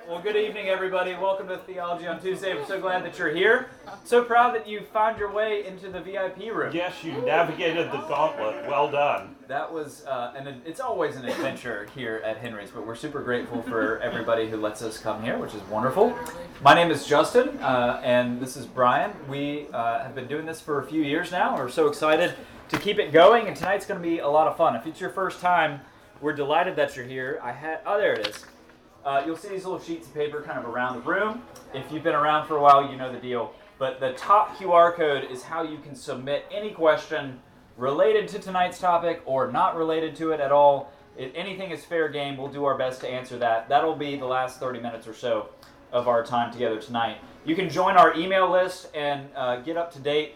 Well, good evening, everybody. Welcome to Theology on Tuesday. I'm so glad that you're here. So proud that you found your way into the VIP room. Yes, you navigated the gauntlet. Well done. That was, it's always an adventure here at Henry's, but we're super grateful for everybody who lets us come here, which is wonderful. My name is Justin, and this is Brian. We have been doing this for a few years now. We're so excited to keep it going, and tonight's going to be a lot of fun. If it's your first time, we're delighted that you're here. There it is. You'll see these little sheets of paper kind of around the room. If you've been around for a while, you know the deal. But the top QR code is how you can submit any question related to tonight's topic or not related to it at all. If anything is fair game, we'll do our best to answer that. That'll be the last 30 minutes or so of our time together tonight. You can join our email list and get up to date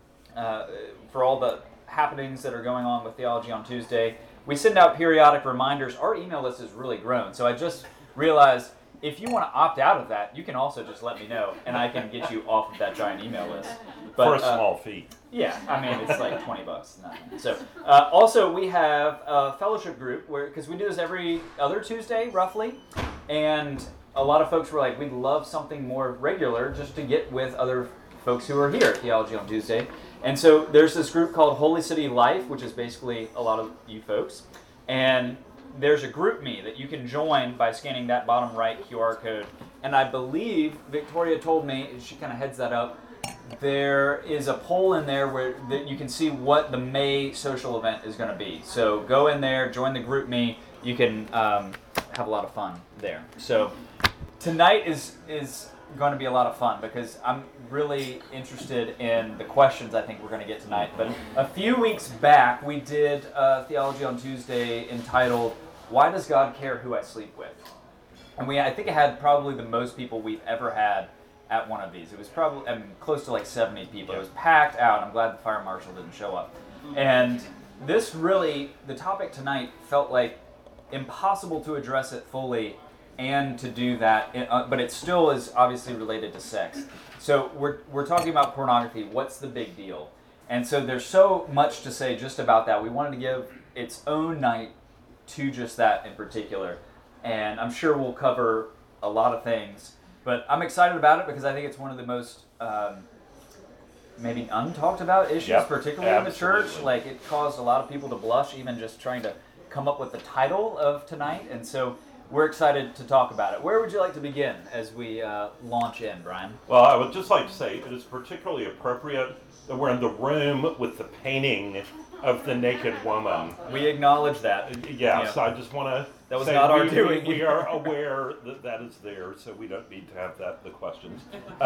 for all the happenings that are going on with Theology on Tuesday. We send out periodic reminders. Our email list has really grown, so I just realize if you want to opt out of that, you can also just let me know, and I can get you off of that giant email list. But, for a small fee. Yeah, I mean, it's like $20. Nothing. So, also, we have a fellowship group, because we do this every other Tuesday, roughly, and a lot of folks were like, we'd love something more regular just to get with other folks who are here at Theology on Tuesday. And so there's this group called Holy City Life, which is basically a lot of you folks, and there's a group me that you can join by scanning that bottom right QR code. And I believe Victoria told me, she kind of heads that up, there is a poll in there where that you can see what the May social event is going to be. So go in there, join the group me. You can have a lot of fun there. So tonight is going to be a lot of fun because I'm really interested in the questions I think we're going to get tonight. But a few weeks back, we did Theology on Tuesday entitled, Why Does God Care Who I Sleep With? And I think it had probably the most people we've ever had at one of these. It was probably close to like 70 people. It was packed out. I'm glad the fire marshal didn't show up. And this really, the topic tonight felt like impossible to address it fully and to do that, but it still is obviously related to sex. So we're talking about pornography. What's the big deal? And so there's so much to say just about that. We wanted to give its own night to just that in particular. And I'm sure we'll cover a lot of things. But I'm excited about it because I think it's one of the most maybe untalked about issues, particularly in the church. Like it caused a lot of people to blush even just trying to come up with the title of tonight. And so we're excited to talk about it. Where would you like to begin as we launch in, Brian? Well, I would just like to say it is particularly appropriate that we're in the room with the painting of the naked woman. We acknowledge that. So I just want to that was not our doing. We are aware that that is there, so we don't need to have the questions.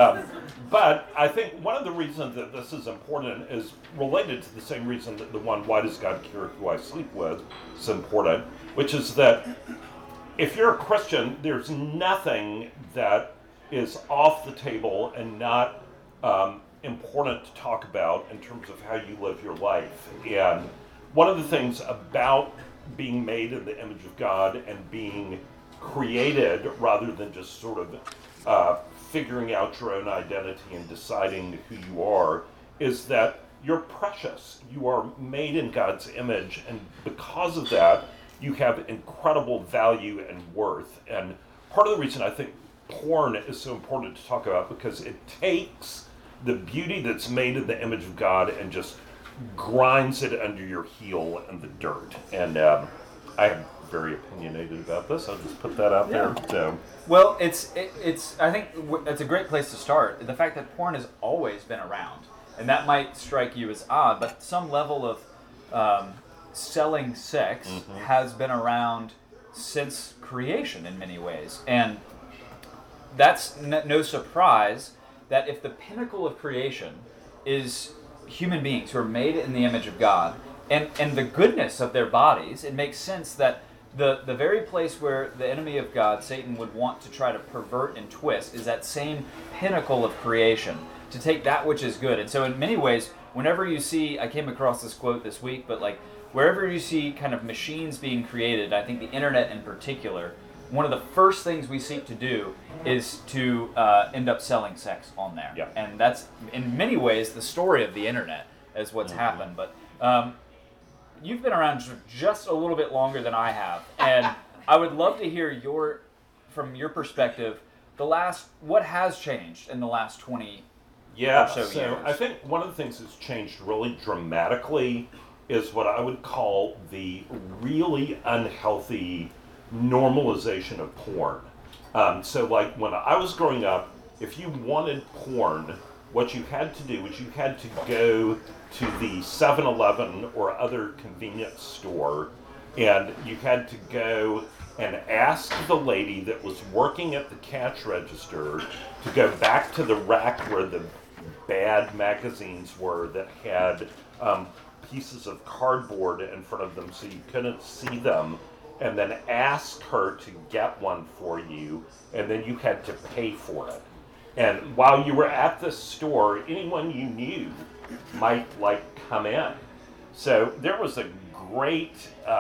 But I think one of the reasons that this is important is related to the same reason that the one, why does God care who I sleep with, is important, which is that if you're a Christian, there's nothing that is off the table and not important to talk about in terms of how you live your life. And one of the things about being made in the image of God and being created rather than just sort of figuring out your own identity and deciding who you are is that you're precious. You are made in God's image, and because of that, you have incredible value and worth. And part of the reason I think porn is so important to talk about because it takes the beauty that's made in the image of God and just grinds it under your heel in the dirt. And I am very opinionated about this. I'll just put that out there. So. Well, it's. I think it's a great place to start. The fact that porn has always been around, and that might strike you as odd, but some level of selling sex has been around since creation in many ways. And that's no surprise that if the pinnacle of creation is human beings who are made in the image of God and the goodness of their bodies, it makes sense that the very place where the enemy of God, Satan, would want to try to pervert and twist is that same pinnacle of creation, to take that which is good. And so in many ways, whenever you see, I came across this quote this week, but like wherever you see kind of machines being created, I think the internet in particular, one of the first things we seek to do is to end up selling sex on there. Yep. And that's, in many ways, the story of the internet as what's happened. But you've been around just a little bit longer than I have, and I would love to hear your from your perspective, what has changed in the last 20 Yeah, or so years? I think one of the things that's changed really dramatically is what I would call the really unhealthy normalization of porn. So like when I was growing up, if you wanted porn, what you had to do was you had to go to the 7-Eleven or other convenience store, and you had to go and ask the lady that was working at the cash register to go back to the rack where the bad magazines were that had pieces of cardboard in front of them so you couldn't see them, and then ask her to get one for you, and then you had to pay for it. And while you were at the store, anyone you knew might like come in. So there was a great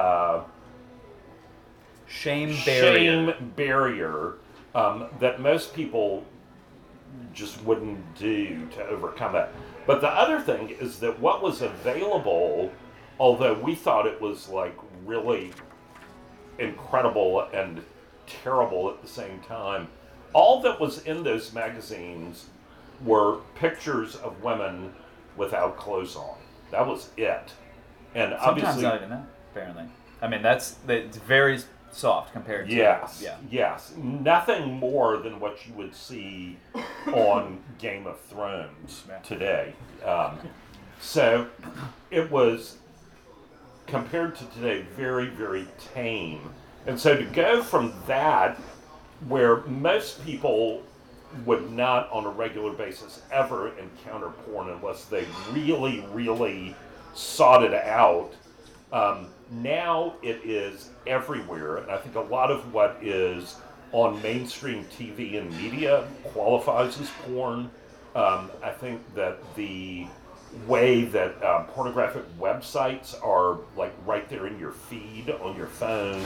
shame barrier that most people just wouldn't do to overcome it. But the other thing is that what was available, although we thought it was like really incredible and terrible at the same time, all that was in those magazines were pictures of women without clothes on. That was it. And Sometimes obviously, not even that, apparently. I mean, it's very soft compared to... Yes. Nothing more than what you would see on Game of Thrones today. So it was, compared to today, very, very tame. And so to go from that, where most people would not on a regular basis ever encounter porn unless they really, really sought it out, now it is everywhere. And I think a lot of what is on mainstream TV and media qualifies as porn. I think that the way that pornographic websites are like right there in your feed on your phone,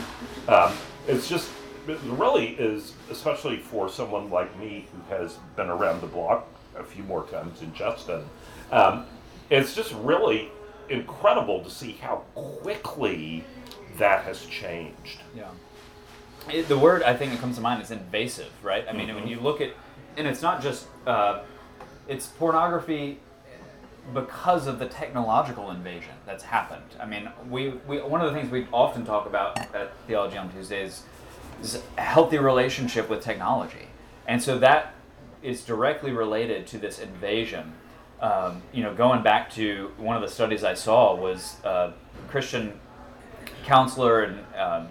it really is, especially for someone like me who has been around the block a few more times than Justin, it's just really incredible to see how quickly that has changed. Yeah. The word I think that comes to mind is invasive, right? I mean, when you look at, and it's not just, it's pornography because of the technological invasion that's happened. I mean, we one of the things we often talk about at Theology on Tuesdays is a healthy relationship with technology. And so that is directly related to this invasion. Going back to one of the studies I saw was a Christian counselor and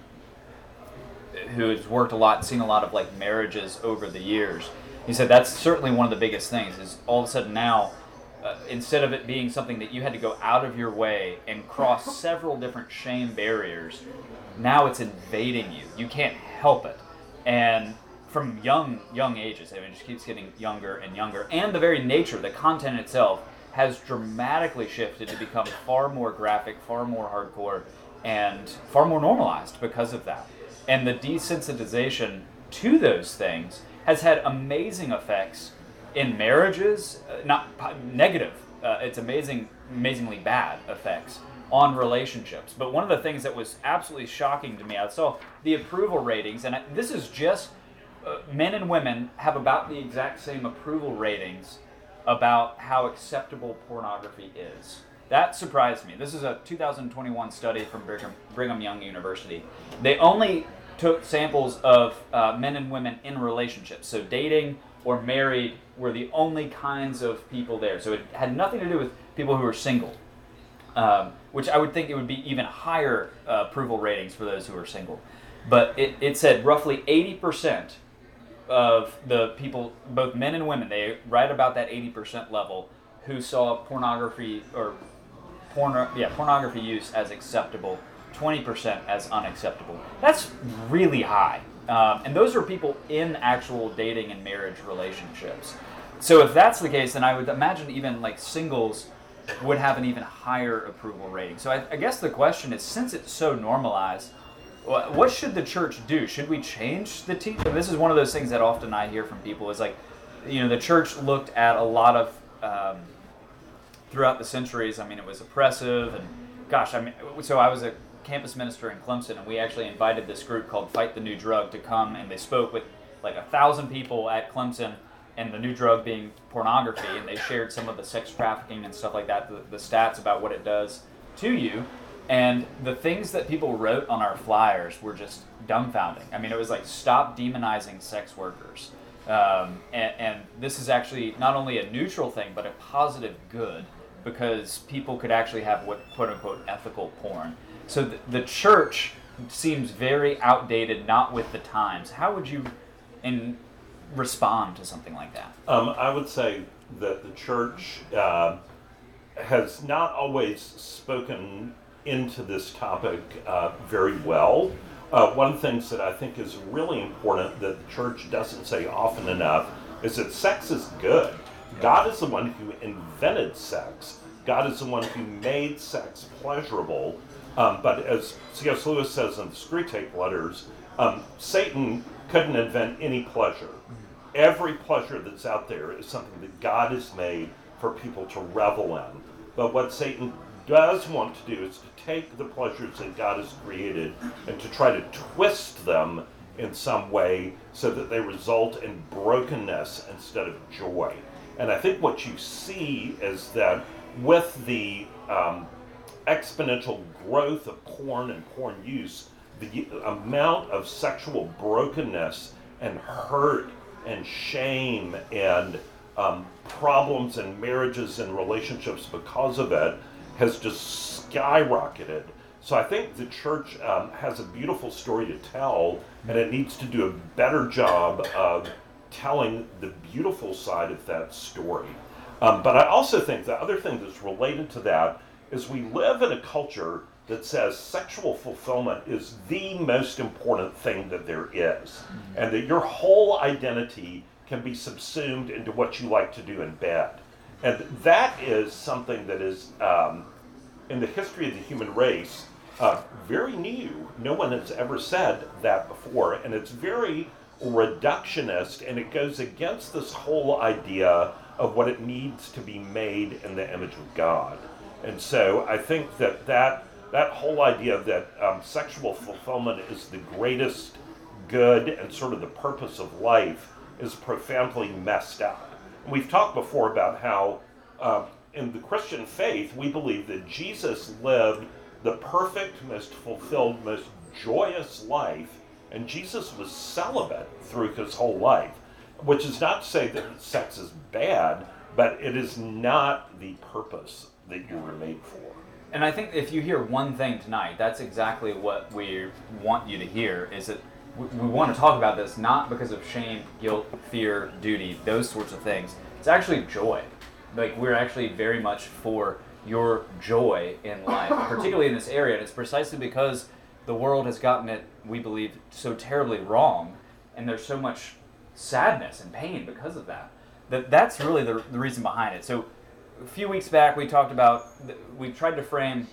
who has worked a lot, seen a lot of like marriages over the years. He said that's certainly one of the biggest things is all of a sudden now, instead of it being something that you had to go out of your way and cross several different shame barriers, now it's invading you. You can't help it. And from young ages, I mean, it just keeps getting younger and younger. And the very nature, the content itself, has dramatically shifted to become far more graphic, far more hardcore, and far more normalized because of that. And the desensitization to those things has had amazing effects in marriages, not negative, it's amazingly bad effects on relationships. But one of the things that was absolutely shocking to me, I saw the approval ratings, and this is just men and women have about the exact same approval ratings about how acceptable pornography is. That surprised me. This is a 2021 study from Brigham Young University. They only took samples of men and women in relationships, so dating or married were the only kinds of people there. So it had nothing to do with people who were single. Which I would think it would be even higher approval ratings for those who are single. But it said roughly 80% of the people, both men and women, they right about that 80% level, who saw pornography use as acceptable, 20% as unacceptable. That's really high. And those are people in actual dating and marriage relationships. So if that's the case, then I would imagine even like singles would have an even higher approval rating. So I guess the question is, since it's so normalized, what should the church do? Should we change the teaching? This is one of those things that often I hear from people is like, the church looked at a lot of, throughout the centuries, I mean, it was oppressive and gosh, I mean, so I was a campus minister in Clemson, and we actually invited this group called Fight the New Drug to come, and they spoke with like 1,000 people at Clemson, and the new drug being pornography, and they shared some of the sex trafficking and stuff like that, the stats about what it does to you. And the things that people wrote on our flyers were just dumbfounding. I mean, it was like, stop demonizing sex workers. And this is actually not only a neutral thing, but a positive good, because people could actually have what quote-unquote ethical porn. So the church seems very outdated, not with the times. How would you respond to something like that? I would say that the church has not always spoken into this topic very well. One of the things that I think is really important that the church doesn't say often enough is that sex is good. God is the one who invented sex. God is the one who made sex pleasurable. But as C.S. Lewis says in the Screwtape Letters, Satan couldn't invent any pleasure. Every pleasure that's out there is something that God has made for people to revel in. But what Satan does want to do is to take the pleasures that God has created and to try to twist them in some way so that they result in brokenness instead of joy. And I think what you see is that with the exponential growth of porn and porn use, the amount of sexual brokenness and hurt and shame and problems in marriages and relationships because of it has just skyrocketed. So I think the church has a beautiful story to tell, and it needs to do a better job of telling the beautiful side of that story. But I also think the other thing that's related to that is we live in a culture that says sexual fulfillment is the most important thing that there is, and that your whole identity can be subsumed into what you like to do in bed. And that is something that is, in the history of the human race, very new. No one has ever said that before, and it's very reductionist, and it goes against this whole idea of what it needs to be made in the image of God. And so I think that whole idea that sexual fulfillment is the greatest good and sort of the purpose of life is profoundly messed up. And we've talked before about how in the Christian faith, we believe that Jesus lived the perfect, most fulfilled, most joyous life, and Jesus was celibate through his whole life, which is not to say that sex is bad, but it is not the purpose that you were made for. And I think if you hear one thing tonight, that's exactly what we want you to hear, is that we want to talk about this not because of shame, guilt, fear, duty, those sorts of things. It's actually joy. Like, we're actually very much for your joy in life, particularly in this area. And it's precisely because the world has gotten it, we believe, so terribly wrong, and there's so much sadness and pain because of that. That's really the reason behind it. So a few weeks back, we talked about, we tried to frame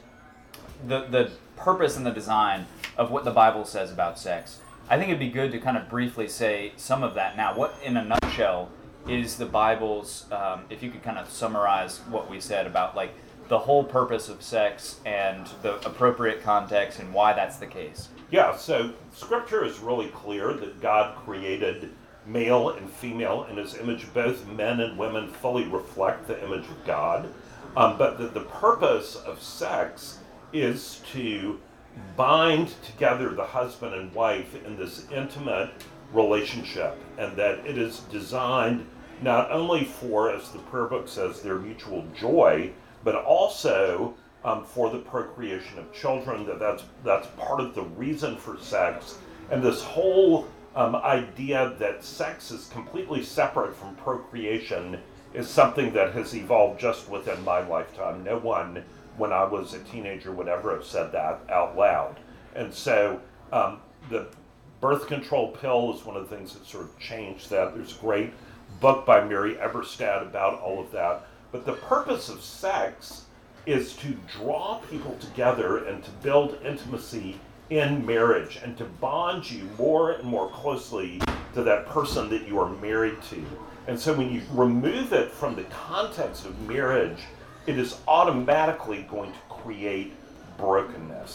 the purpose and the design of what the Bible says about sex. I think it'd be good to kind of briefly say some of that now. What, in a nutshell, is the Bible's, if you could kind of summarize what we said about like the whole purpose of sex and the appropriate context and why that's the case? Yeah, so Scripture is really clear that God created male and female in his image. Both men and women fully reflect the image of God. But the purpose of sex is to bind together the husband and wife in this intimate relationship, and that it is designed not only for, as the prayer book says, their mutual joy, but also for the procreation of children. That's part of the reason for sex. And this whole idea that sex is completely separate from procreation is something that has evolved just within my lifetime. No one, when I was a teenager, would ever have said that out loud. And so the birth control pill is one of the things that sort of changed that. There's a great book by Mary Eberstadt about all of that. But the purpose of sex is to draw people together and to build intimacy in marriage and to bond you more and more closely to that person that you are married to. And so when you remove it from the context of marriage, it is automatically going to create brokenness.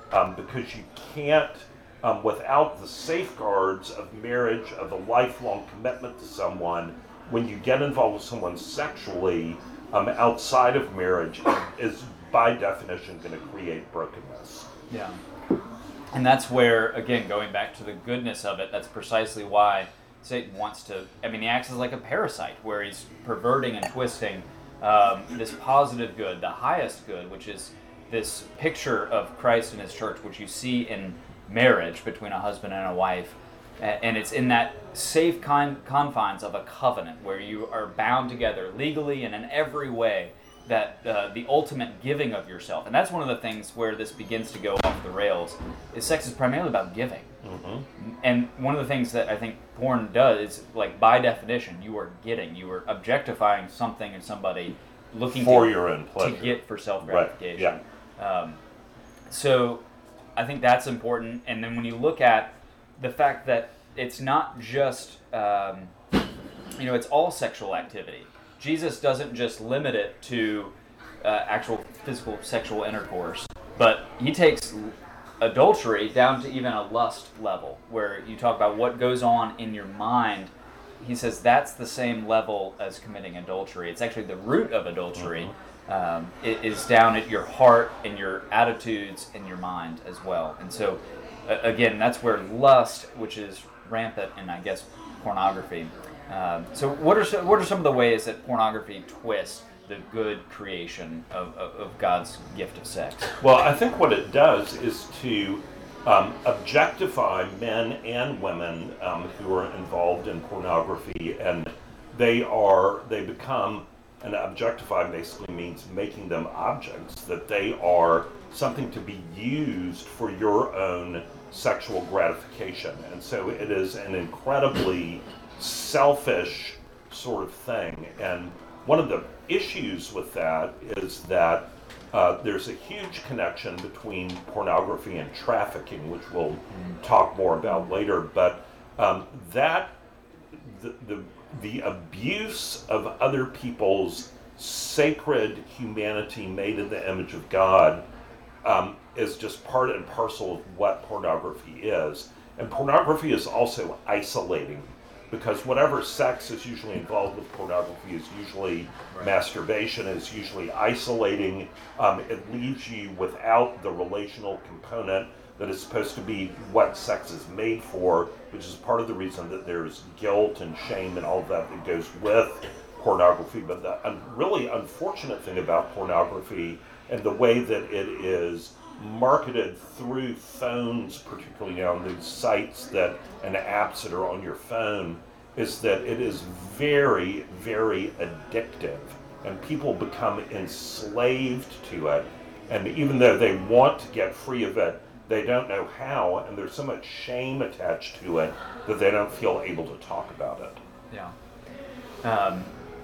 because you can't, without the safeguards of marriage, of a lifelong commitment to someone, when you get involved with someone sexually outside of marriage, is by definition going to create brokenness. Yeah. And that's where, again, going back to the goodness of it, that's precisely why Satan wants to, he acts as like a parasite, where he's perverting and twisting this positive good, the highest good, which is this picture of Christ and his church, which you see in marriage between a husband and a wife. And it's in that safe confines of a covenant where you are bound together legally and in every way, that the ultimate giving of yourself. And that's one of the things where this begins to go off the rails, is sex is primarily about giving. Mm-hmm. And one of the things that I think porn does is, like, by definition, you are objectifying something and somebody looking for your own pleasure, to get for self-gratification. Right. Yeah. So I think that's important. And then when you look at the fact that it's not just, it's all sexual activity. Jesus doesn't just limit it to actual physical sexual intercourse, but he takes adultery down to even a lust level, where you talk about what goes on in your mind. He says that's the same level as committing adultery. It's actually the root of adultery. It is down at your heart and your attitudes and your mind as well. And so, again, that's where lust, which is rampant in, I guess, pornography. So what are some of the ways that pornography twists the good creation of God's gift of sex? Well, I think what it does is to objectify men and women who are involved in pornography, and they become, and objectify basically means making them objects, that they are something to be used for your own sexual gratification. And so it is an incredibly selfish sort of thing. And one of the issues with that is that there's a huge connection between pornography and trafficking, which we'll talk more about later. But that the abuse of other people's sacred humanity made in the image of God is just part and parcel of what pornography is. And pornography is also isolating, because whatever sex is usually involved with pornography is usually masturbation, is usually isolating. It leaves you without the relational component that is supposed to be what sex is made for, which is part of the reason that there's guilt and shame and all of that goes with pornography. But the really unfortunate thing about pornography and the way that it is marketed through phones, particularly on these sites and apps that are on your phone, is that it is very, very addictive, and people become enslaved to it. And even though they want to get free of it, they don't know how, and there's so much shame attached to it that they don't feel able to talk about it. Yeah.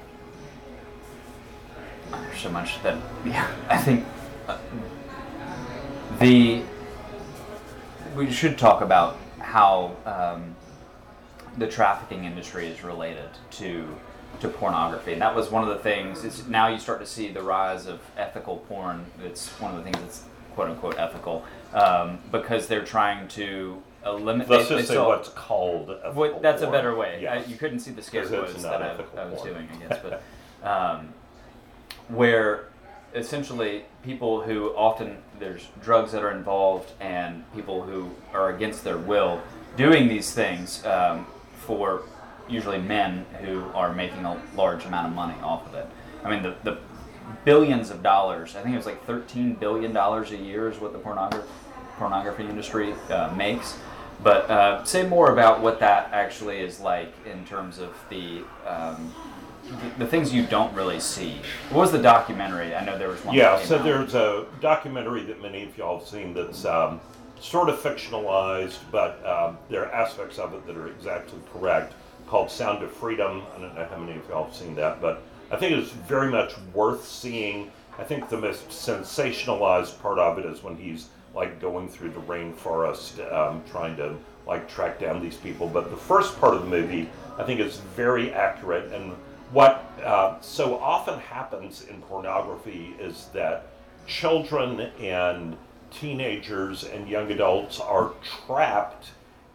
There's so much that, I think we should talk about how the trafficking industry is related to pornography. And that was one of the things. Now you start to see the rise of ethical porn. It's one of the things that's quote unquote ethical, because they're trying to eliminate. Let's just say what's called ethical that's porn. A better way. Yes. You couldn't see the scare quotes that I was porn. doing, I guess, but where essentially people who often there's drugs that are involved and people who are against their will doing these things for usually men who are making a large amount of money off of it. I mean, the billions of dollars, I think it was like $13 billion a year is what the pornography industry makes. But say more about what that actually is like in terms of the things you don't really see. What was the documentary? I know there was one. Yeah, so there's a documentary that many of y'all have seen that's sort of fictionalized, but there are aspects of it that are exactly correct, called Sound of Freedom. I don't know how many of y'all have seen that, but I think it's very much worth seeing. I think the most sensationalized part of it is when he's like going through the rainforest, trying to like track down these people. But the first part of the movie, I think, is very accurate. And what so often happens in pornography is that children and teenagers and young adults are trapped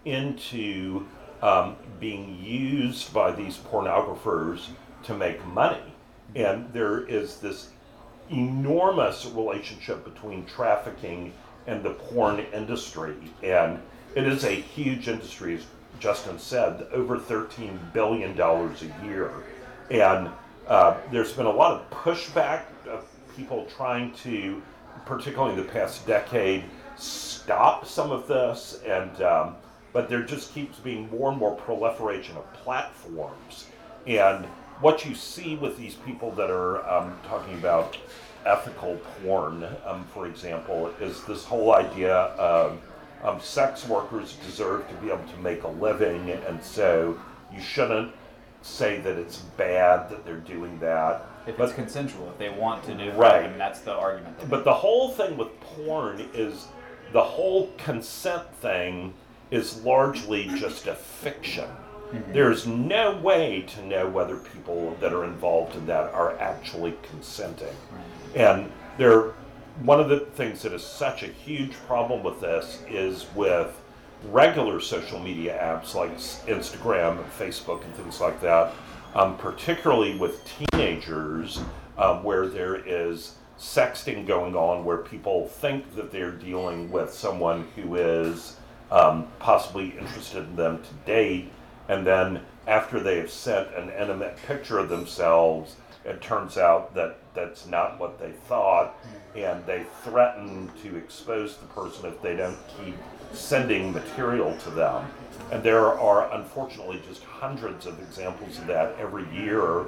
into being used by these pornographers to make money. And there is this enormous relationship between trafficking and the porn industry. And it is a huge industry, as Justin said, over $13 billion a year. And there's been a lot of pushback of people trying to, particularly in the past decade, stop some of this. And but there just keeps being more and more proliferation of platforms. And what you see with these people that are talking about ethical porn, for example, is this whole idea of sex workers deserve to be able to make a living, and so you shouldn't say that it's bad that they're doing that. If it's consensual, if they want to do it, right. I mean, that's the argument. But the whole thing with porn is the whole consent thing is largely just a fiction. Mm-hmm. There's no way to know whether people that are involved in that are actually consenting. Right. And one of the things that is such a huge problem with this is with regular social media apps like Instagram and Facebook and things like that, particularly with teenagers, where there is sexting going on, where people think that they're dealing with someone who is possibly interested in them to date, and then after they have sent an intimate picture of themselves, it turns out that that's not what they thought, and they threaten to expose the person if they don't keep sending material to them. And there are unfortunately just hundreds of examples of that every year,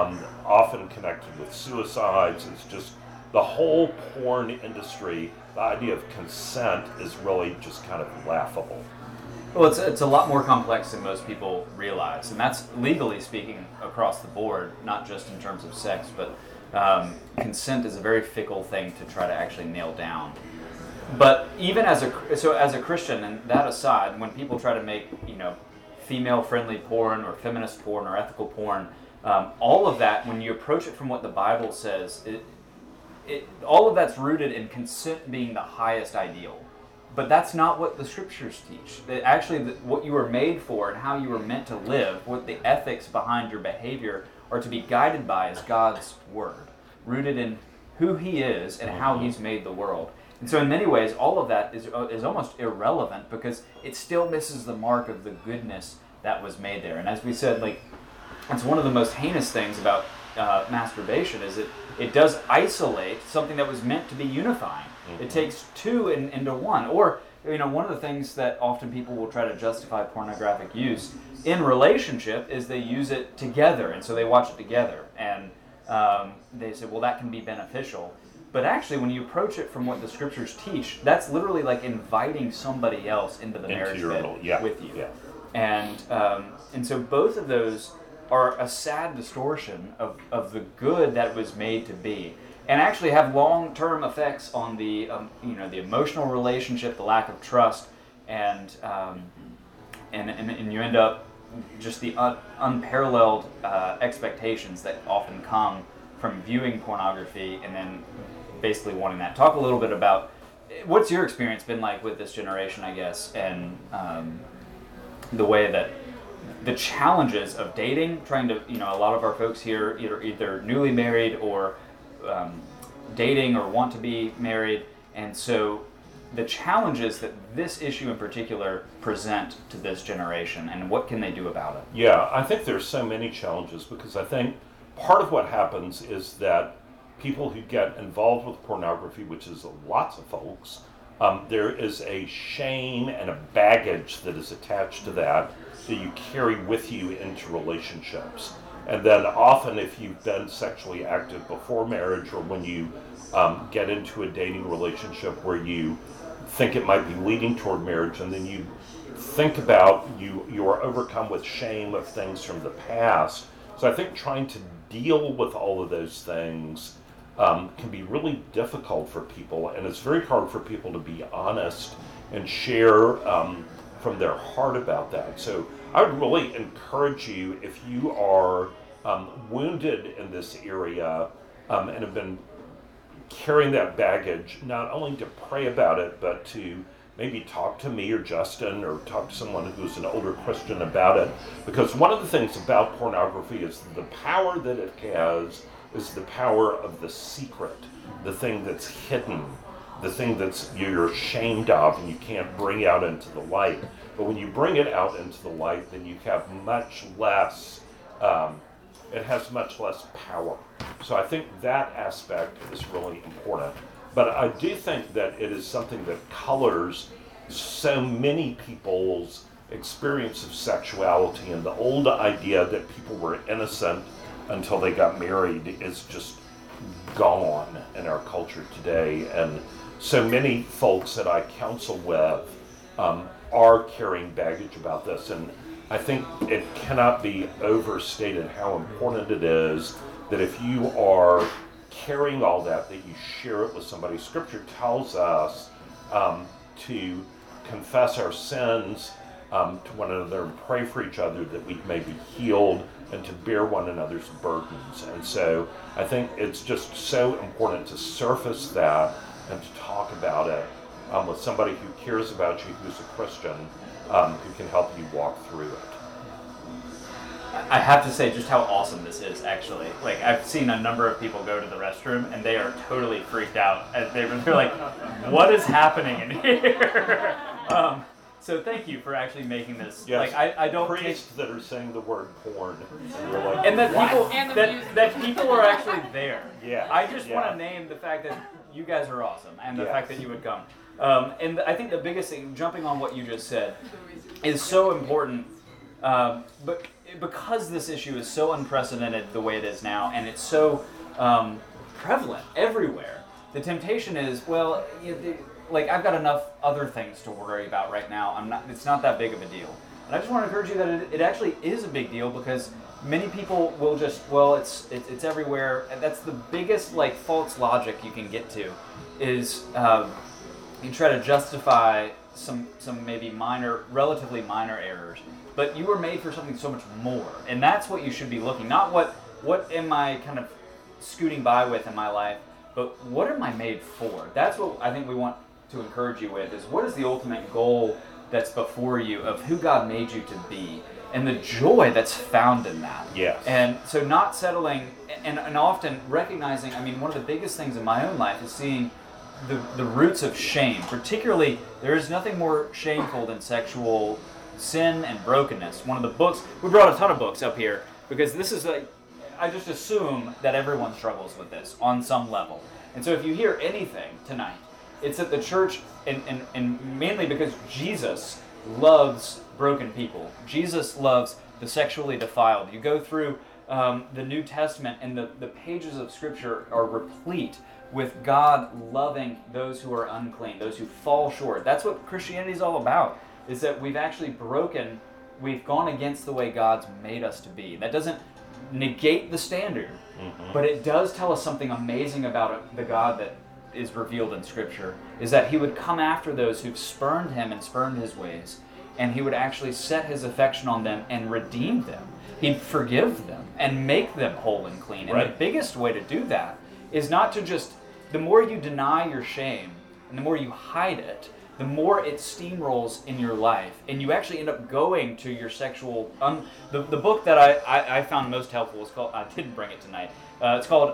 often connected with suicides. It's just the whole porn industry, the idea of consent is really just kind of laughable. Well, it's a lot more complex than most people realize, and that's legally speaking across the board, not just in terms of sex, but consent is a very fickle thing to try to actually nail down. But even as a Christian, and that aside, when people try to make female-friendly porn or feminist porn or ethical porn, all of that, when you approach it from what the Bible says, all of that's rooted in consent being the highest ideal. But that's not what the scriptures teach. Actually, what you were made for and how you were meant to live, what the ethics behind your behavior are to be guided by is God's word, rooted in who He is and how He's made the world. And so in many ways, all of that is almost irrelevant because it still misses the mark of the goodness that was made there. And as we said, it's one of the most heinous things about masturbation is it does isolate something that was meant to be unifying. Mm-hmm. It takes two into one. Or, one of the things that often people will try to justify pornographic use in relationship is they use it together, and so they watch it together. And they say, well, that can be beneficial. But actually, when you approach it from what the scriptures teach, that's literally like inviting somebody else into the marriage bed with you. Yeah. And so both of those are a sad distortion of the good that was made to be, and actually have long-term effects on the the emotional relationship, the lack of trust, and you end up just the unparalleled expectations that often come from viewing pornography and then basically wanting that. Talk a little bit about what's your experience been like with this generation, I guess, and the way that the challenges of dating, trying to, a lot of our folks here either newly married or dating or want to be married, and so the challenges that this issue in particular present to this generation, and what can they do about it? Yeah, I think there's so many challenges because I think part of what happens is that people who get involved with pornography, which is lots of folks, there is a shame and a baggage that is attached to that you carry with you into relationships. And then often if you've been sexually active before marriage, or when you get into a dating relationship where you think it might be leading toward marriage, and then you think about you are overcome with shame of things from the past. So I think trying to deal with all of those things can be really difficult for people, and it's very hard for people to be honest and share from their heart about that. So I would really encourage you, if you are wounded in this area and have been carrying that baggage, not only to pray about it, but to maybe talk to me or Justin or talk to someone who's an older Christian about it. Because one of the things about pornography is the power that it has is the power of the secret, the thing that's hidden, the thing that's you're ashamed of and you can't bring out into the light. But when you bring it out into the light, then you have much less, it has much less power. So I think that aspect is really important. But I do think that it is something that colors so many people's experience of sexuality, and the old idea that people were innocent until they got married is just gone in our culture today. And so many folks that I counsel with are carrying baggage about this, and I think it cannot be overstated how important it is that if you are carrying all that you share it with somebody. Scripture tells us to confess our sins to one another and pray for each other that we may be healed, and to bear one another's burdens. And so I think it's just so important to surface that and to talk about it with somebody who cares about you, who's a Christian, who can help you walk through it. I have to say just how awesome this is, actually. Like, I've seen a number of people go to the restroom and they are totally freaked out. They're like, what is happening in here? So thank you for actually making this. Yes. Like, I don't priests that are saying the word porn, and you're like, and that what? people And that people are actually there. Yeah. I just want Yeah. to name the fact that you guys are awesome, and the Yes. fact that you would come. And I think the biggest thing, jumping on what you just said, is so important. But because this issue is so unprecedented the way it is now, and it's so prevalent everywhere, the temptation is, well, like, I've got enough other things to worry about right now. It's not that big of a deal. And I just want to encourage you that it actually is a big deal, because many people will just, well, it's everywhere. And that's the biggest, like, false logic you can get to, is you try to justify some maybe relatively minor errors. But you were made for something so much more, and that's what you should be looking. Not what am I kind of scooting by with in my life, but what am I made for? That's what I think we want to encourage you with, is what is the ultimate goal that's before you of who God made you to be, and the joy that's found in that. Yes. And so not settling, and often recognizing, I mean, one of the biggest things in my own life is seeing the roots of shame. Particularly, there is nothing more shameful than sexual sin and brokenness. One of the books, we brought a ton of books up here, because this is I just assume that everyone struggles with this on some level. And so if you hear anything tonight, it's that the church, and mainly because Jesus loves broken people. Jesus loves the sexually defiled. You go through the New Testament, and the pages of Scripture are replete with God loving those who are unclean, those who fall short. That's what Christianity is all about, is that we've actually we've gone against the way God's made us to be. That doesn't negate the standard, but it does tell us something amazing about the God that is revealed in Scripture, is that He would come after those who've spurned Him and spurned His ways, and He would actually set His affection on them and redeem them. He'd forgive them and make them whole and clean. And the biggest way to do that is not to just, the more you deny your shame and the more you hide it, the more it steamrolls in your life, and you actually end up going to your sexual. The book that I found most helpful is called, I didn't bring it tonight, it's called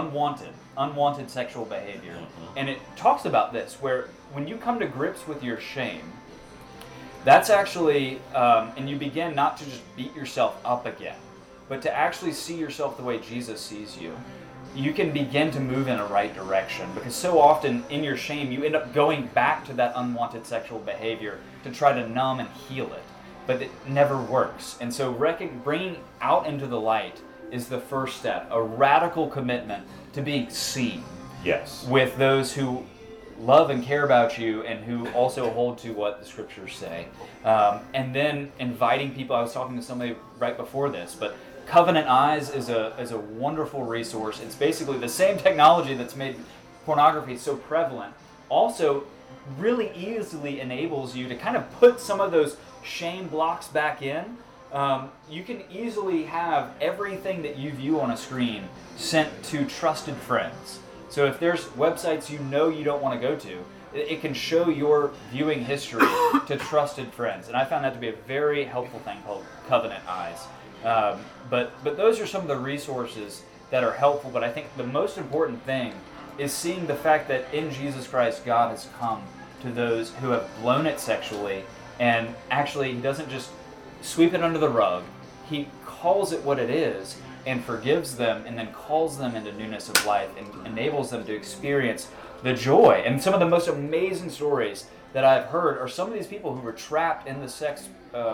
Unwanted Sexual Behavior. And it talks about this, where when you come to grips with your shame, that's actually, and you begin not to just beat yourself up again, but to actually see yourself the way Jesus sees you, you can begin to move in a right direction. Because so often in your shame, you end up going back to that unwanted sexual behavior to try to numb and heal it. But it never works. And so bringing out into the light is the first step, a radical commitment to being seen. Yes. With those who love and care about you, and who also hold to what the Scriptures say. And then inviting people. I was talking to somebody right before this, but Covenant Eyes is a wonderful resource. It's basically the same technology that's made pornography so prevalent. Also, really easily enables you to kind of put some of those shame blocks back in. You can easily have everything that you view on a screen sent to trusted friends. So if there's websites you don't want to go to, it can show your viewing history to trusted friends. And I found that to be a very helpful thing called Covenant Eyes. But those are some of the resources that are helpful. But I think the most important thing is seeing the fact that in Jesus Christ, God has come to those who have blown it sexually. And actually, he doesn't just sweep it under the rug. He calls it what it is and forgives them, and then calls them into newness of life and enables them to experience the joy. And some of the most amazing stories that I've heard are some of these people who were trapped in the sex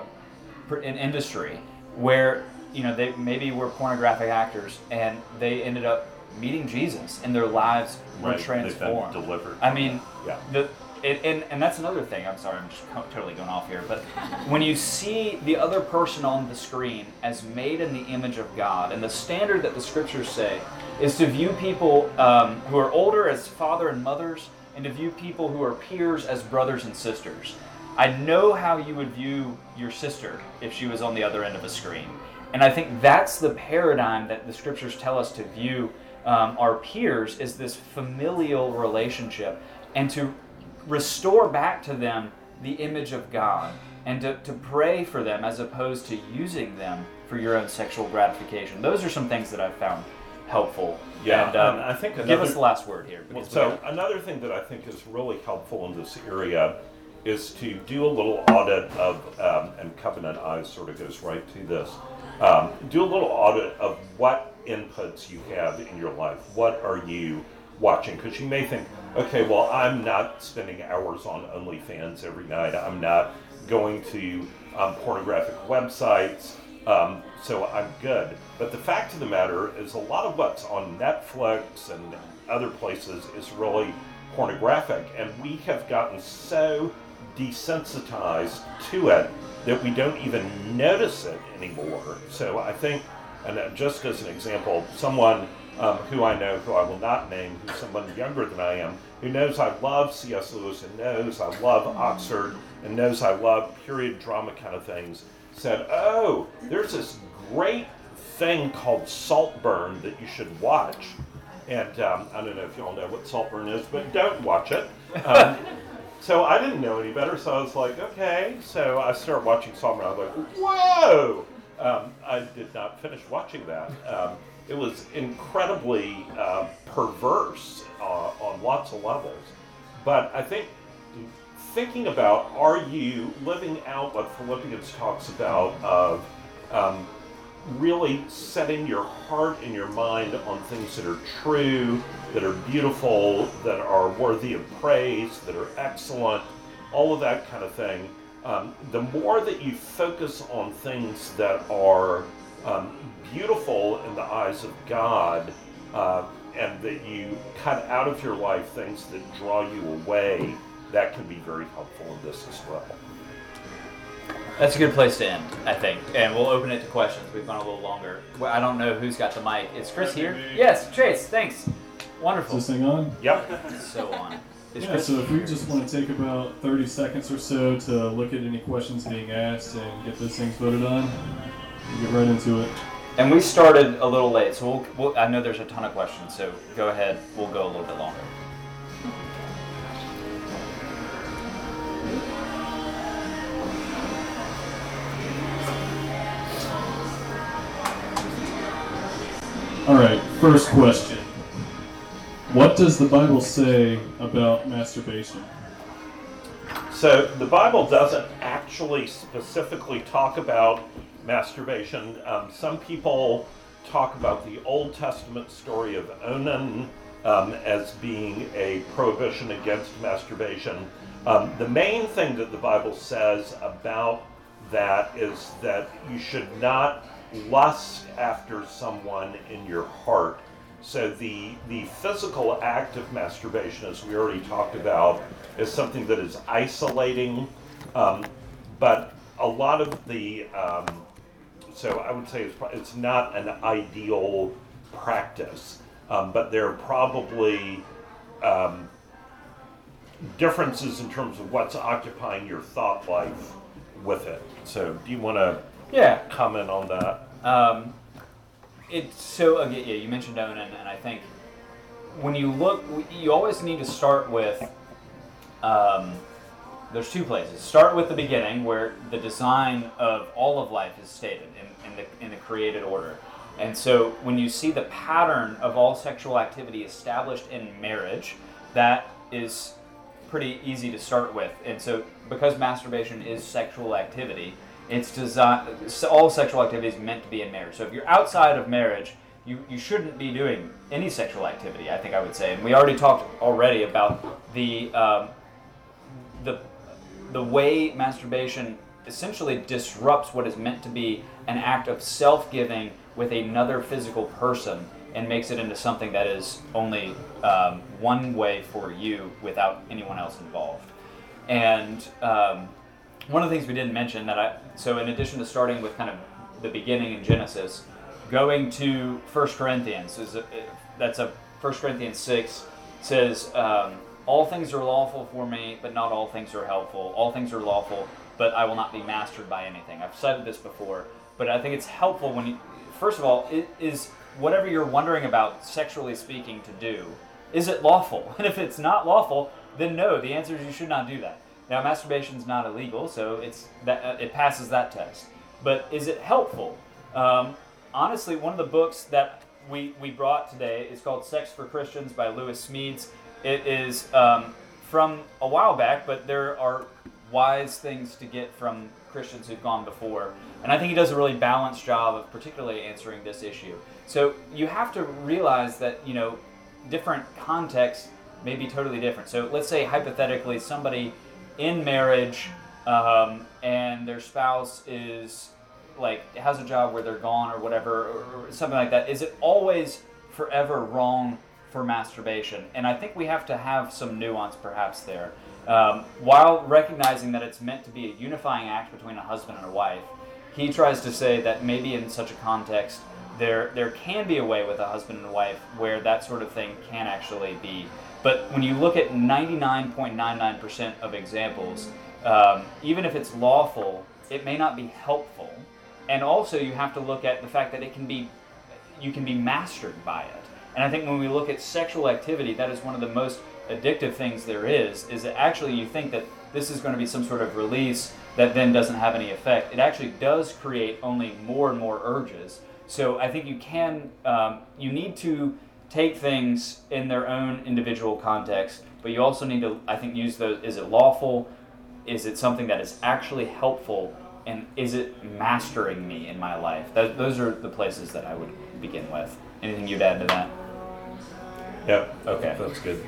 industry, where they maybe were pornographic actors, and they ended up meeting Jesus, and their lives were transformed. They've been delivered. I mean, yeah. And that's another thing. I'm sorry, I'm just totally going off here. But when you see the other person on the screen as made in the image of God, and the standard that the scriptures say is to view people who are older as father and mothers, and to view people who are peers as brothers and sisters. I know how you would view your sister if she was on the other end of a screen. And I think that's the paradigm that the scriptures tell us to view our peers, is this familial relationship, and to restore back to them the image of God, and to pray for them as opposed to using them for your own sexual gratification. Those are some things that I've found helpful. Yeah, and I think give us the last word here. Another thing that I think is really helpful in this area is to do a little audit of, and Covenant Eyes sort of goes right to this, do a little audit of what inputs you have in your life. What are you watching? Because you may think, okay, well, I'm not spending hours on OnlyFans every night. I'm not going to pornographic websites, so I'm good. But the fact of the matter is, a lot of what's on Netflix and other places is really pornographic, and we have gotten so desensitized to it that we don't even notice it anymore. So I think, and just as an example, someone who I know, who I will not name, who's someone younger than I am, who knows I love C.S. Lewis and knows I love Oxford and knows I love period drama kind of things, said, oh, there's this great thing called Saltburn that you should watch. And I don't know if y'all know what Saltburn is, but don't watch it. So I didn't know any better, so I was like, okay. So I started watching Saltburn. I was like, whoa! I did not finish watching that. It was incredibly perverse on lots of levels. But I think thinking about, are you living out what Philippians talks about of really setting your heart and your mind on things that are true, that are beautiful, that are worthy of praise, that are excellent, all of that kind of thing. The more that you focus on things that are beautiful in the eyes of God, and that you cut out of your life things that draw you away, that can be very helpful in this as well. That's a good place to end, I think. And we'll open it to questions. We've gone a little longer. Well, I don't know who's got the mic. Is Chris here? Yes, Chase, thanks. Wonderful. Is this thing on? Yep. So on. So if we just want to take about 30 seconds or so to look at any questions being asked and get those things voted on, we'll get right into it. And we started a little late, so I know there's a ton of questions, so go ahead. We'll go a little bit longer. All right, first question. What does the Bible say about masturbation? So the Bible doesn't actually specifically talk about masturbation. Some people talk about the Old Testament story of Onan as being a prohibition against masturbation. The main thing that the Bible says about that is that you should not lust after someone in your heart. So the physical act of masturbation, as we already talked about, is something that is isolating, but a lot of the, so I would say it's not an ideal practice, but there are probably differences in terms of what's occupying your thought life with it. So do you want to comment on that? You mentioned Onan, and I think when you look, you always need to start with, there's two places. Start with the beginning, where the design of all of life is stated in the created order. And so when you see the pattern of all sexual activity established in marriage, that is pretty easy to start with. And so because masturbation is sexual activity, it's designed, all sexual activity is meant to be in marriage. So if you're outside of marriage, you shouldn't be doing any sexual activity, I think I would say. And we already talked about the way masturbation essentially disrupts what is meant to be an act of self-giving with another physical person and makes it into something that is only one way for you without anyone else involved. And one of the things we didn't mention so in addition to starting with kind of the beginning in Genesis, going to 1 Corinthians, that's 1 Corinthians 6 says, all things are lawful for me, but not all things are helpful. All things are lawful, but I will not be mastered by anything. I've cited this before, but I think it's helpful when you, first of all, is whatever you're wondering about, sexually speaking, to do, is it lawful? And if it's not lawful, then no, the answer is you should not do that. Now, masturbation is not illegal, so it passes that test. But is it helpful? Honestly, one of the books that we brought today is called Sex for Christians by Lewis Smedes. It is from a while back, but there are wise things to get from Christians who've gone before. And I think he does a really balanced job of particularly answering this issue. So you have to realize that, different contexts may be totally different. So let's say hypothetically somebody in marriage and their spouse is has a job where they're gone or whatever, or something like that. Is it always forever wrong for masturbation? And I think we have to have some nuance perhaps there. While recognizing that it's meant to be a unifying act between a husband and a wife, he tries to say that maybe in such a context, there can be a way with a husband and a wife where that sort of thing can actually be. But when you look at 99.99% of examples, even if it's lawful, it may not be helpful. And also you have to look at the fact that you can be mastered by it. And I think when we look at sexual activity, that is one of the most addictive things there is that actually you think that this is going to be some sort of release that then doesn't have any effect. It actually does create only more and more urges. So I think you need to take things in their own individual context, but you also need to, I think, use those. Is it lawful? Is it something that is actually helpful? And is it mastering me in my life? Those are the places that I would begin with. Anything you'd add to that? Yep. Okay. That's good.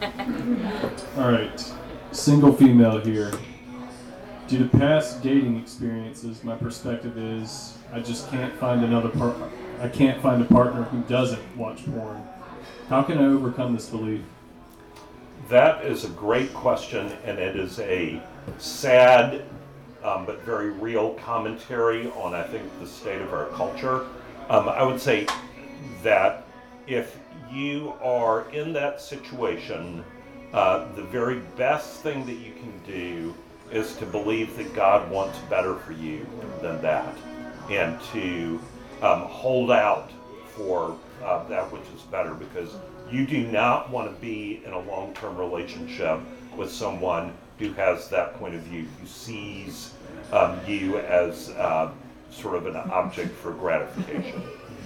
All right. Single female here. Due to past dating experiences, my perspective is I just can't find I can't find a partner who doesn't watch porn. How can I overcome this belief? That is a great question, and it is a sad but very real commentary on, I think, the state of our culture. I would say that if you are in that situation, the very best thing that you can do is to believe that God wants better for you than that, and to hold out for that which is better, because you do not want to be in a long-term relationship with someone who has that point of view, who sees you as sort of an object for gratification.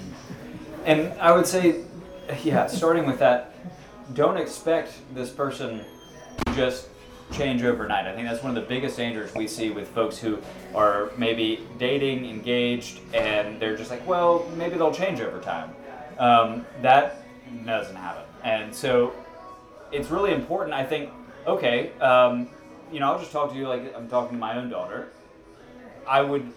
And I would say, starting with that, don't expect this person to just change overnight. I think that's one of the biggest dangers we see with folks who are maybe dating, engaged, and they're just like, well, maybe they'll change over time. That doesn't happen. And so it's really important, I think, okay, I'll just talk to you like I'm talking to my own daughter. I would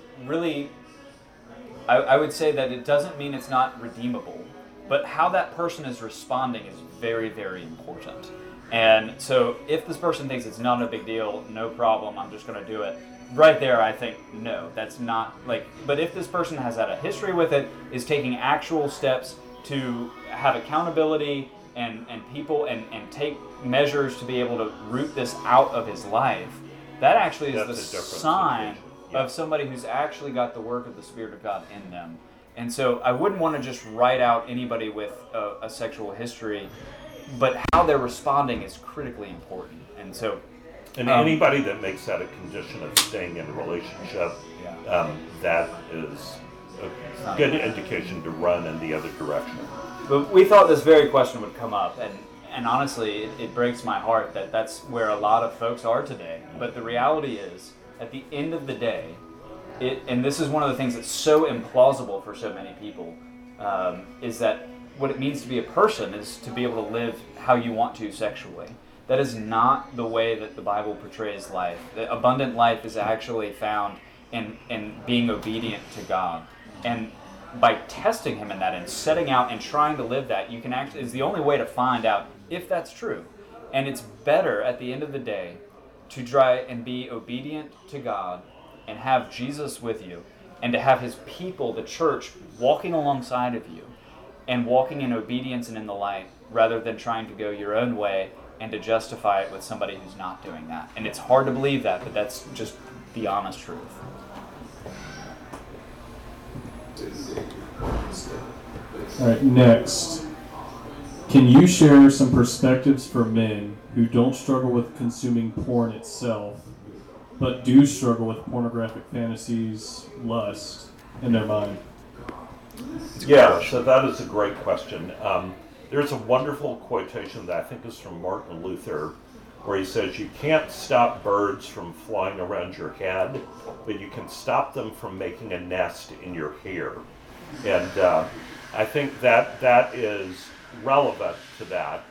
say that it doesn't mean it's not redeemable, but how that person is responding is very, very important. And so if this person thinks it's not a big deal, no problem, I'm just going to do it, right there I think, no, that's not but if this person has had a history with it, is taking actual steps to have accountability and people and take measures to be able to root this out of his life, that actually is the sign of somebody who's actually got the work of the Spirit of God in them. And so I wouldn't want to just write out anybody with a sexual history but how they're responding is critically important. And so, and anybody that makes that a condition of staying in a relationship, that is a good indication to run in the other direction. But we thought this very question would come up, and honestly, it breaks my heart that that's where a lot of folks are today. But the reality is, at the end of the day, and this is one of the things that's so implausible for so many people, is that what it means to be a person is to be able to live how you want to sexually. That is not the way that the Bible portrays life. The abundant life is actually found in being obedient to God. And by testing Him in that and setting out and trying to live that, you can actually, is the only way to find out if that's true. And it's better at the end of the day to try and be obedient to God and have Jesus with you, and to have His people, the church, walking alongside of you and walking in obedience and in the light, rather than trying to go your own way and to justify it with somebody who's not doing that. And it's hard to believe that, but that's just the honest truth. All right, next. Can you share some perspectives for men who don't struggle with consuming porn itself, but do struggle with pornographic fantasies, lust in their mind? Yeah, so that is a great question. There's a wonderful quotation that I think is from Martin Luther, where he says, you can't stop birds from flying around your head, but you can stop them from making a nest in your hair. And I think that is relevant to that.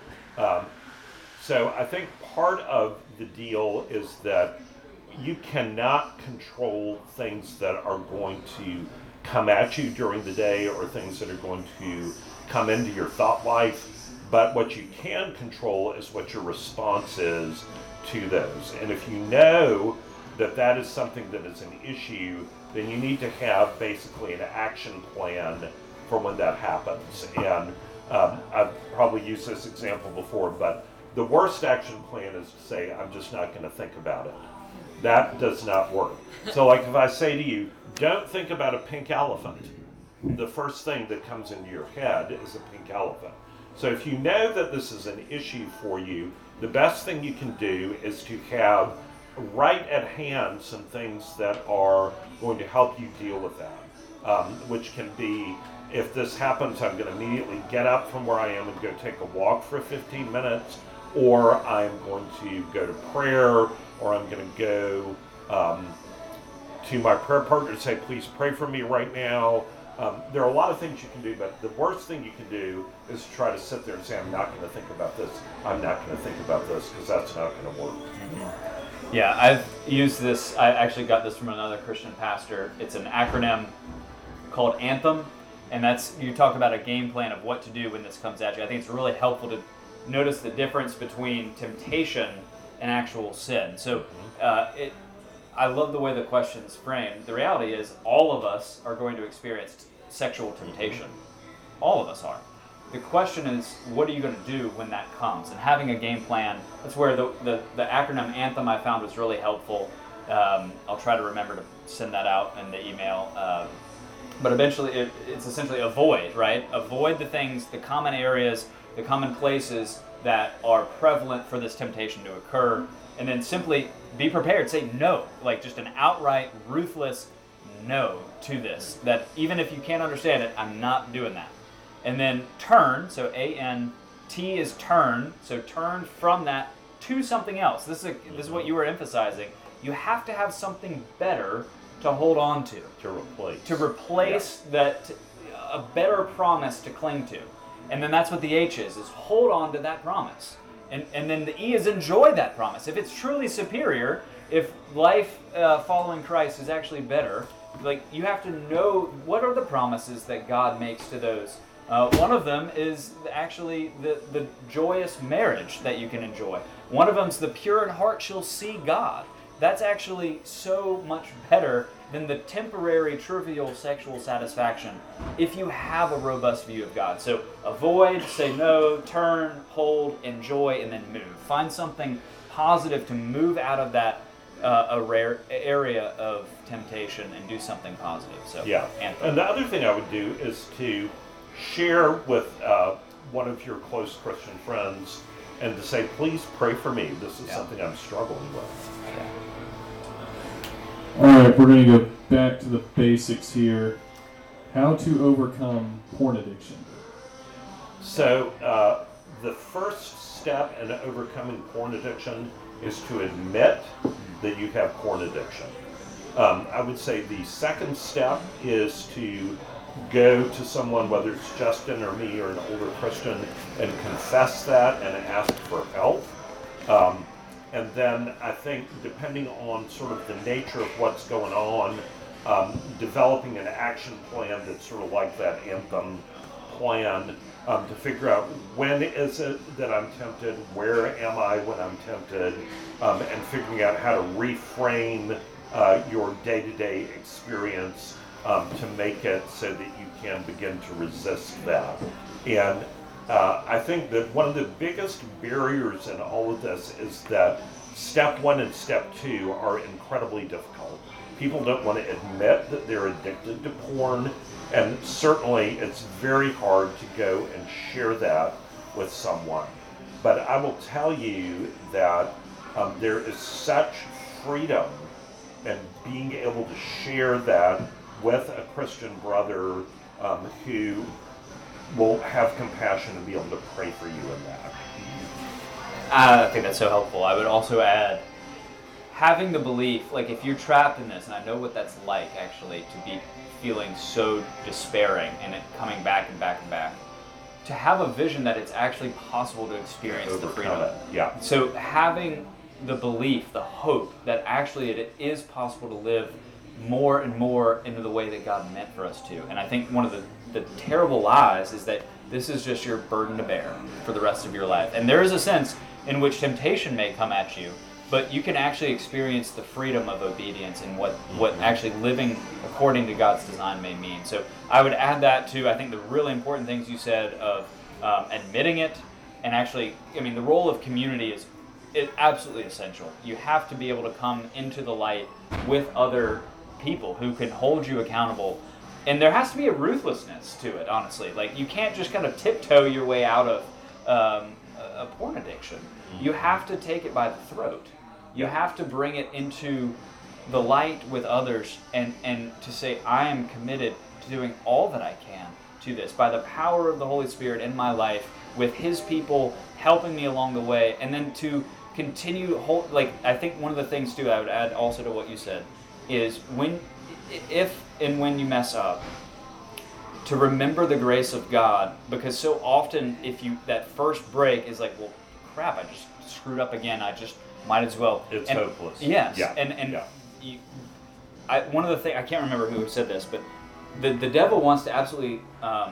So I think part of the deal is that you cannot control things that are going to come at you during the day or things that are going to come into your thought life, but what you can control is what your response is to those. And if you know that that is something that is an issue, then you need to have basically an action plan for when that happens. And I've probably used this example before, but the worst action plan is to say, I'm just not going to think about it. That does not work. So like if I say to you, don't think about a pink elephant, the first thing that comes into your head is a pink elephant. So if you know that this is an issue for you, the best thing you can do is to have right at hand some things that are going to help you deal with that, which can be, if this happens, I'm going to immediately get up from where I am and go take a walk for 15 minutes, or I'm going to go to prayer, or I'm going to go to my prayer partner and say, please pray for me right now. There are a lot of things you can do, but the worst thing you can do is try to sit there and say, I'm not going to think about this. I'm not going to think about this, because that's not going to work. Mm-hmm. Yeah, I've used this. I actually got this from another Christian pastor. It's an acronym called ANTHEM, and that's, you talk about a game plan of what to do when this comes at you. I think it's really helpful to notice the difference between temptation and actual sin. So I love the way the question's framed. The reality is all of us are going to experience sexual temptation. All of us are. The question is, what are you going to do when that comes? And having a game plan, that's where the acronym ANTHEM I found was really helpful. I'll try to remember to send that out in the email. But eventually, it's essentially avoid, right? Avoid the things, the common areas, the common places that are prevalent for this temptation to occur. And then simply be prepared. Say no, like just an outright, ruthless no to this. That even if you can't understand it, I'm not doing that. And then turn, so A-N-T is turn, so turn from that to something else. This is what you were emphasizing. You have to have something better to hold on to. To replace that, a better promise to cling to. And then that's what the H is hold on to that promise. And then the E is enjoy that promise. If it's truly superior, if life following Christ is actually better, like you have to know what are the promises that God makes to those. One of them is actually the joyous marriage that you can enjoy. One of them's the pure in heart shall see God. That's actually so much better than the temporary, trivial sexual satisfaction if you have a robust view of God. So avoid, say no, turn, hold, enjoy, and then move. Find something positive to move out of that area of temptation and do something positive. So yeah. Anthem. And the other thing I would do is to share with one of your close Christian friends and to say, please pray for me. This is something I'm struggling with. All right, we're going to go back to the basics here. How to overcome porn addiction. So the first step in overcoming porn addiction is to admit that you have porn addiction. I would say the second step is to go to someone, whether it's Justin or me or an older Christian, and confess that and ask for help. And then I think, depending on sort of the nature of what's going on, developing an action plan that's sort of like that Anthem plan to figure out when is it that I'm tempted, where am I when I'm tempted, and figuring out how to reframe your day-to-day experience to make it so that you can begin to resist that. And I think that one of the biggest barriers in all of this is that step one and step two are incredibly difficult. People don't want to admit that they're addicted to porn, and certainly it's very hard to go and share that with someone. But I will tell you that there is such freedom in being able to share that with a Christian brother who will have compassion and be able to pray for you in that. I think that's so helpful. I would also add, having the belief, like if you're trapped in this, and I know what that's like actually, to be feeling so despairing and it coming back and back and back, to have a vision that it's actually possible to experience the freedom. Yeah. So having the belief, the hope that actually it is possible to live more and more into the way that God meant for us to. And I think one of the terrible lies is that this is just your burden to bear for the rest of your life. And there is a sense in which temptation may come at you, but you can actually experience the freedom of obedience and what actually living according to God's design may mean. So I would add that to, I think, the really important things you said of admitting it, and actually, I mean, the role of community is absolutely essential. You have to be able to come into the light with other people who can hold you accountable. And there has to be a ruthlessness to it, honestly. Like, you can't just kind of tiptoe your way out of a porn addiction. You have to take it by the throat. You have to bring it into the light with others and to say, I am committed to doing all that I can to this by the power of the Holy Spirit in my life, with His people helping me along the way, and then to continue I think one of the things too I would add also to what you said is if and when you mess up, to remember the grace of God, because so often that first break is like, well, crap, I just screwed up again, I just might as well. It's hopeless. Yes, yeah. and yeah. One of the things, I can't remember who said this, but the devil wants to absolutely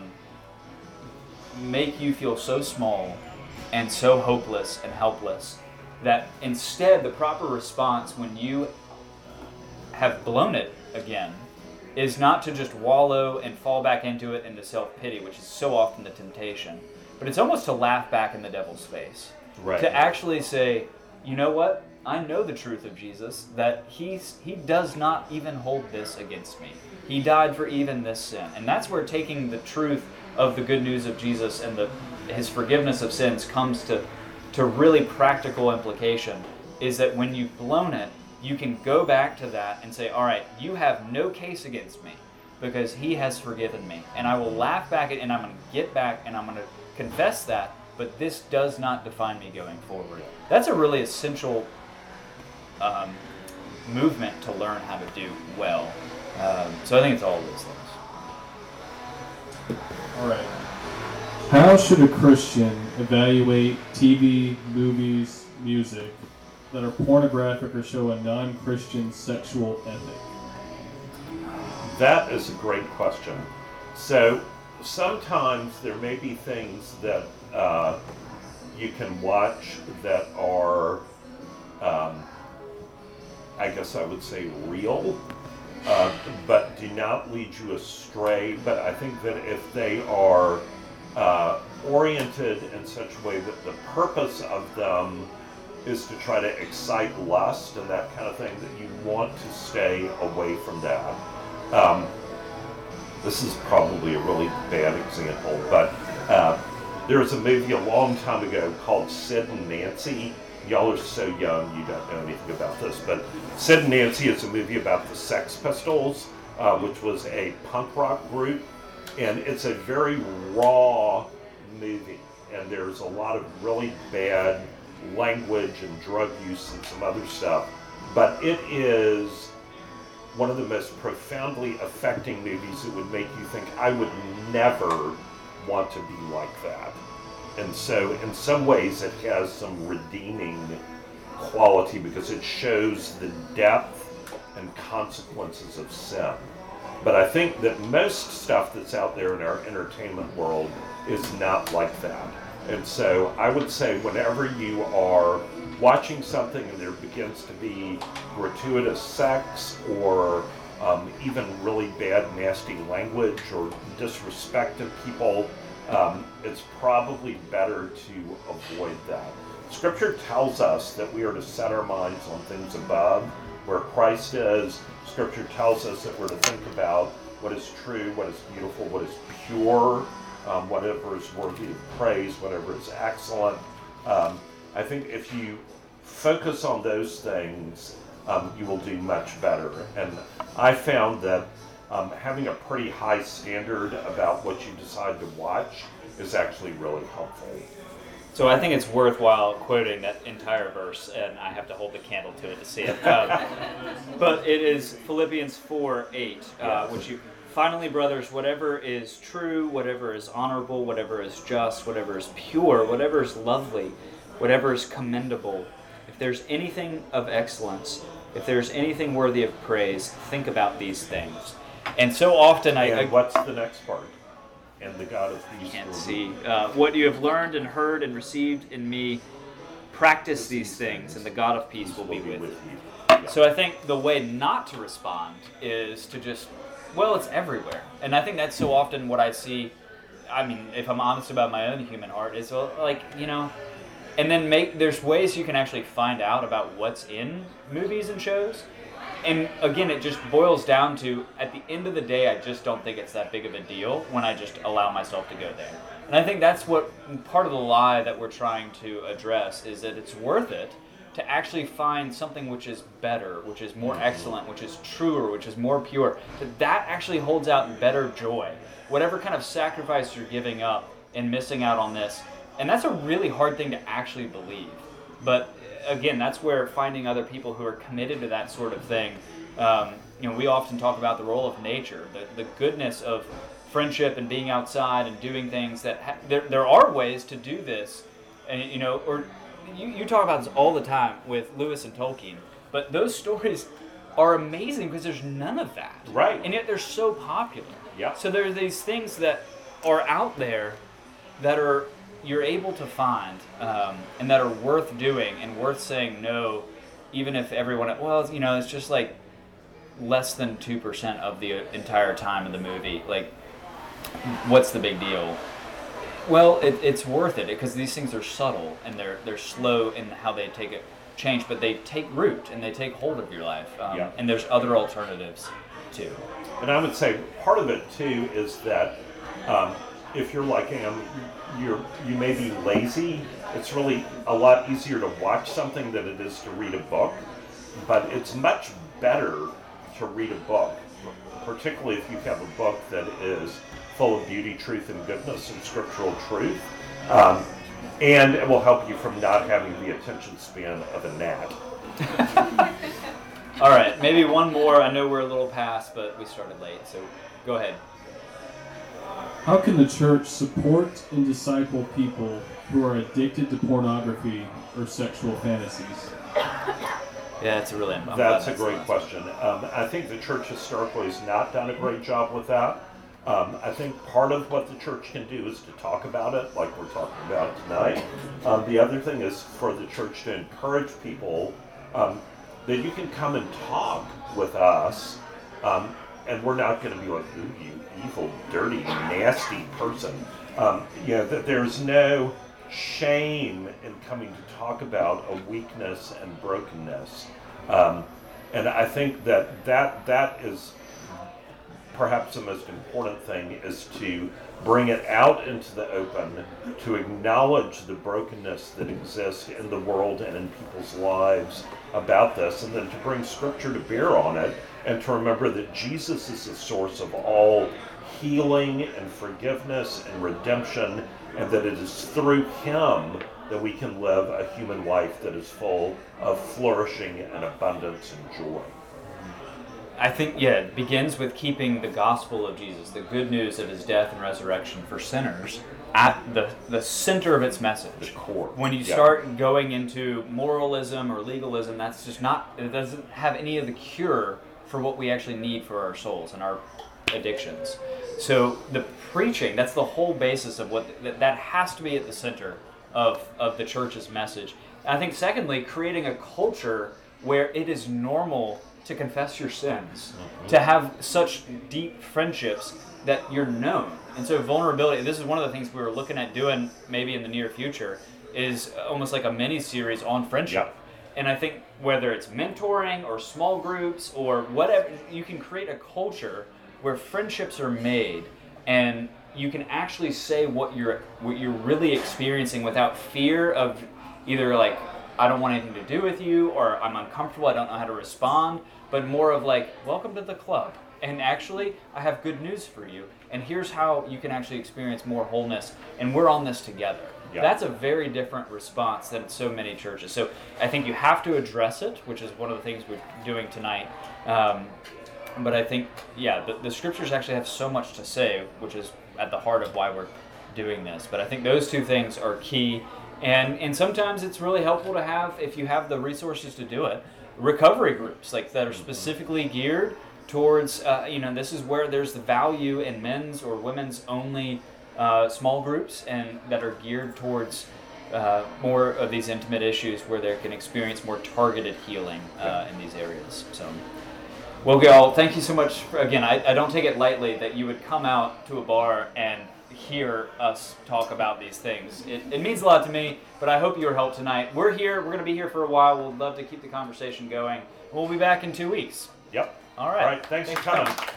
make you feel so small and so hopeless and helpless that instead the proper response when you have blown it again is not to just wallow and fall back into it into self-pity, which is so often the temptation, but it's almost to laugh back in the devil's face. Right. To actually say, you know what? I know the truth of Jesus, that he does not even hold this against me. He died for even this sin. And that's where taking the truth of the good news of Jesus and His forgiveness of sins comes to really practical implication, is that when you've blown it, you can go back to that and say, all right, you have no case against me because He has forgiven me. And I will laugh back and I'm going to get back and I'm going to confess that, but this does not define me going forward. That's a really essential movement to learn how to do well. So I think it's all of those things. All right. How should a Christian evaluate TV, movies, music that are pornographic or show a non-Christian sexual ethic? That is a great question. So sometimes there may be things that you can watch that are, I guess I would say, real, but do not lead you astray. But I think that if they are oriented in such a way that the purpose of them is to try to excite lust and that kind of thing, that you want to stay away from that. This is probably a really bad example, but There was a movie a long time ago called Sid and Nancy. Y'all are so young, you don't know anything about this, but Sid and Nancy is a movie about the Sex Pistols, which was a punk rock group, and it's a very raw movie, and there's a lot of really bad language and drug use and some other stuff, but it is one of the most profoundly affecting movies that would make you think, I would never want to be like that. And so in some ways it has some redeeming quality because it shows the depth and consequences of sin. But I think that most stuff that's out there in our entertainment world is not like that. And so I would say whenever you are watching something and there begins to be gratuitous sex or even really bad, nasty language or disrespect of people, it's probably better to avoid that. Scripture tells us that we are to set our minds on things above, where Christ is. Scripture tells us that we're to think about what is true, what is beautiful, what is pure, whatever is worthy of praise, whatever is excellent. I think if you focus on those things, you will do much better. And I found that having a pretty high standard about what you decide to watch is actually really helpful. So I think it's worthwhile quoting that entire verse, and I have to hold the candle to it to see it. But it is Philippians 4:8, which you, finally, brothers, whatever is true, whatever is honorable, whatever is just, whatever is pure, whatever is lovely, whatever is commendable, if there's anything of excellence, if there's anything worthy of praise, think about these things. And so often what's the next part? And the God of peace. Can't see. What you have learned and heard and received in me, practice these things, and the God of peace will be with you. Yeah. So I think the way not to respond is to just, well, it's everywhere. And I think that's so often what I see. I mean, if I'm honest about my own human heart, is like, you know, and then there's ways you can actually find out about what's in movies and shows. And again, it just boils down to, at the end of the day, I just don't think it's that big of a deal when I just allow myself to go there. And I think that's what part of the lie that we're trying to address is that it's worth it to actually find something which is better, which is more excellent, which is truer, which is more pure. That actually holds out better joy. Whatever kind of sacrifice you're giving up and missing out on this. And that's a really hard thing to actually believe. But again, that's where finding other people who are committed to that sort of thing. We often talk about the role of nature, the goodness of friendship and being outside and doing things that there are ways to do this, and you talk about this all the time with Lewis and Tolkien, but those stories are amazing because there's none of that, right? And yet they're so popular. Yeah. So there are these things that are out there that are you're able to find and that are worth doing and worth saying no, even if everyone, it's just like less than 2% of the entire time of the movie. Like, what's the big deal? Well, it's worth it because these things are subtle and they're slow in how they take a change, but they take root and they take hold of your life. And there's other alternatives too. And I would say part of it too is that if you're like you may be lazy. It's really a lot easier to watch something than it is to read a book, but it's much better to read a book, particularly if you have a book that is full of beauty, truth, and goodness and scriptural truth, and it will help you from not having the attention span of a gnat. All right, maybe one more. I know we're a little past, but we started late, so go ahead. How can the church support and disciple people who are addicted to pornography or sexual fantasies? Yeah, that's a great question. I think the church historically has not done a great job with that. I think part of what the church can do is to talk about it, like we're talking about tonight. The other thing is for the church to encourage people that you can come and talk with us, and we're not going to be like, ooh, you evil, dirty, nasty person. That there's no shame in coming to talk about a weakness and brokenness. And I think that is perhaps the most important thing is to bring it out into the open, to acknowledge the brokenness that exists in the world and in people's lives about this, and then to bring Scripture to bear on it, and to remember that Jesus is the source of all healing and forgiveness and redemption, and that it is through Him that we can live a human life that is full of flourishing and abundance and joy. I think, it begins with keeping the gospel of Jesus, the good news of His death and resurrection for sinners, at the center of its message. The core. When you start going into moralism or legalism, that's just not, it doesn't have any of the cure for what we actually need for our souls and our addictions. So the preaching, that's the whole basis of what, that has to be at the center of the church's message. And I think secondly, creating a culture where it is normal to confess your sins, to have such deep friendships that you're known. And so vulnerability, this is one of the things we were looking at doing maybe in the near future, is almost like a mini-series on friendship. Yeah. And I think whether it's mentoring or small groups or whatever, you can create a culture where friendships are made and you can actually say what you're really experiencing without fear of either like, I don't want anything to do with you, or I'm uncomfortable, I don't know how to respond, but more of like, welcome to the club. And actually, I have good news for you. And here's how you can actually experience more wholeness. And we're on this together. Yeah. That's a very different response than so many churches. So I think you have to address it, which is one of the things we're doing tonight. But I think, the scriptures actually have so much to say, which is at the heart of why we're doing this. But I think those two things are key. And sometimes it's really helpful to have, if you have the resources to do it, recovery groups like that are specifically geared towards, this is where there's the value in men's or women's only small groups, and that are geared towards more of these intimate issues where they can experience more targeted healing in these areas. So, well, y'all, thank you so much. Again, I don't take it lightly that you would come out to a bar and hear us talk about these things. It means a lot to me, but I hope you were helped tonight. We're here. We're going to be here for a while. We'll love to keep the conversation going. We'll be back in 2 weeks. Yep. All right. All right. Thanks for coming.